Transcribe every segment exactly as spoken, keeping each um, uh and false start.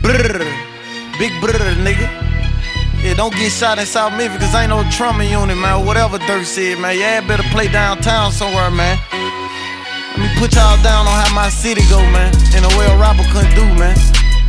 Brrr, big brrr, nigga. Yeah, don't get shot in South Memphis, cause ain't no trauma unit, man. Whatever Dirt said, man. Yeah, better play downtown somewhere, man. Let me put y'all down on how my city go, man. In a way a rapper couldn't do, man.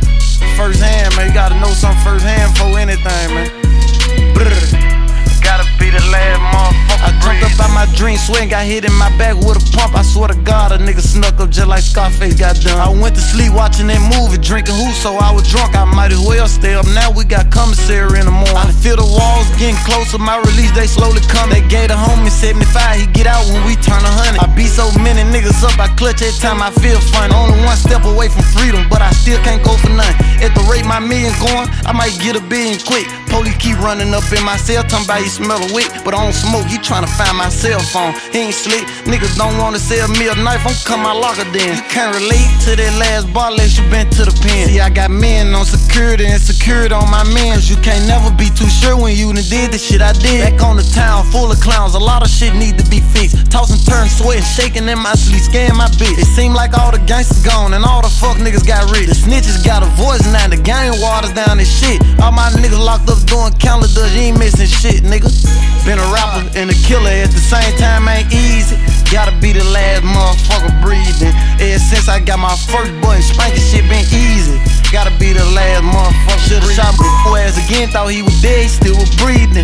First hand, man. You gotta know something first hand before anything, man. Brrr. Gotta be the last motherfucker. I jumped up out my dream, sweating, got hit in my back with a pump. I swear to God, a nigga snuck up just like Scarface got done. I went to sleep watching that movie, drinking who, so I was drunk. I might as well stay up. Now we got commissary in the morning. I feel the walls getting closer, my release they slowly come. They gave the homie seventy-five, he get out when we turn a hundred. I beat so many niggas up, I clutch every time I feel funny. Only one step away from freedom, but I still can't go for nothing. At the rate my million going, I might get a billion quick. Police keep running up in my cell, talking about you smell a wick, but I don't smoke, you tryna find my cell phone. He ain't slick, niggas don't wanna sell me a knife, I'm cut my locker then. You can't relate to that last bar unless you been to the pen. See, I got men on security and security on my men, cause you can't never be too sure when you done did the shit I did. Back on the town, full of clowns, a lot of shit need to be fixed. Tossing, turn, sweating, shaking in my sleep, scaring my bitch. It seem like all the gangsters gone and all the fuck niggas got rich. The snitches got a voice now, the gang waters down this shit. All my niggas locked up doing calendars, you ain't missing shit, nigga. Been a rapper and a killer at the same time, ain't easy. Gotta be the last motherfucker breathing. Ever since I got my first button, spanking shit been easy. Gotta be the last motherfucker. Should've shot my ass again, thought he was dead, he still was breathing.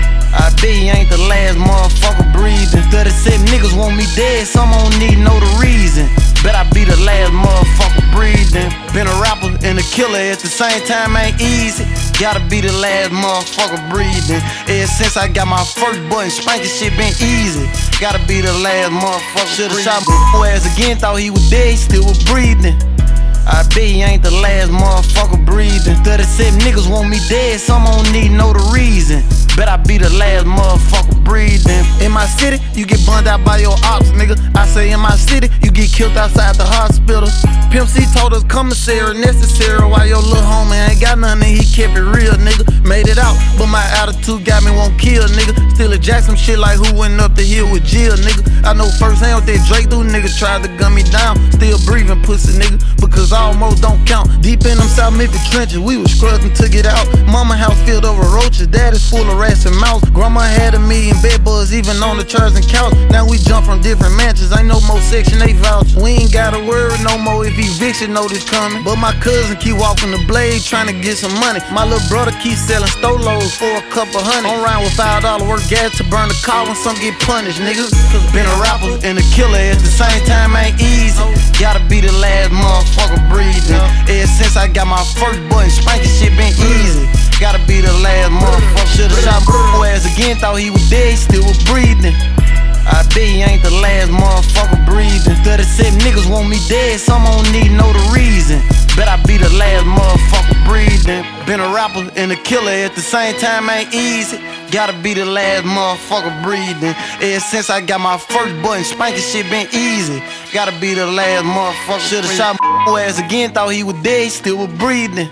I bet he ain't the last motherfucker breathing. thirty-seven niggas want me dead, some don't need know the reason. Bet I be the last motherfucker breathing. Been a rapper and a killer at the same time, ain't easy. Gotta be the last motherfucker breathing. Ever since I got my first button, spanking shit been easy. Gotta be the last motherfucker. Should've shot my ass again, thought he was dead, he still was breathing. I bet he ain't the last motherfucker breathing. thirty-seven niggas want me dead, some don't need know the reason. Bet I be the last motherfucker breathing. In my city, you get burned out by your ops, nigga. I say in my city, you get killed outside the hospital. Pimp C told us commissary necessary, while your little homie ain't got nothing, he kept it real, nigga. Made it out, but my attitude got me won't kill, nigga. Still a jack some shit like who went up the hill with Jill, nigga. I know firsthand what that Drake do, nigga tried to gun me down. Still breathing, pussy, nigga, because almost don't count. Deep in them South Memphis trenches, we was struggling to get out. Mama house filled over roaches, daddy's full of rats and mouse. Grandma had a million bed bugs, even on the chairs and couch. Now we jump from different mansions, ain't no more Section eight vouchers. We ain't gotta worry no more if eviction notice coming. But my cousin keep walking the blade, trying to get some money. My little brother keep selling stolos for a couple hundred. On round with five dollar worth gas to burn the car when some get punished, nigga. Cause been a rapper and a killer at the same time ain't easy. Gotta be the last motherfucker breathing. Ever since I got my first button, spanking shit been easy. Gotta be the last motherfucker. Should've shot my ass again, thought he was dead, he still was breathing. I bet he ain't the last motherfucker breathing. thirty-seven niggas want me dead, some don't need know the reason. Bet I be the last motherfucker breathing. Been a rapper and a killer at the same time ain't easy. Gotta be the last motherfucker breathing. Ever since I got my first button, spanking shit been easy. Gotta be the last motherfucker. Should've shot my ass again, thought he was dead, he still was breathing.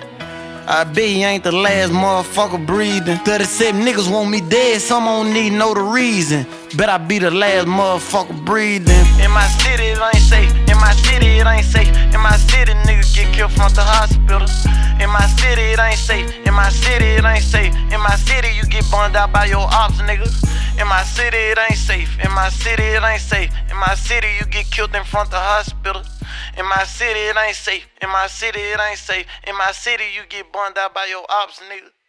I bet he ain't the last motherfucker breathing. thirty-seven niggas want me dead, some don't need know the reason. Bet I be the last motherfucker breathing. In my city it ain't safe, in my city it ain't safe. In my city niggas get killed from the hospital. In my city it ain't safe, in my city it ain't safe. In my city you get burned out by your ops, nigga. In my city it ain't safe, in my city it ain't safe. In my city you get killed in front of the hospital. In my city it ain't safe, in my city it ain't safe. In my city you get burned out by your ops, nigga.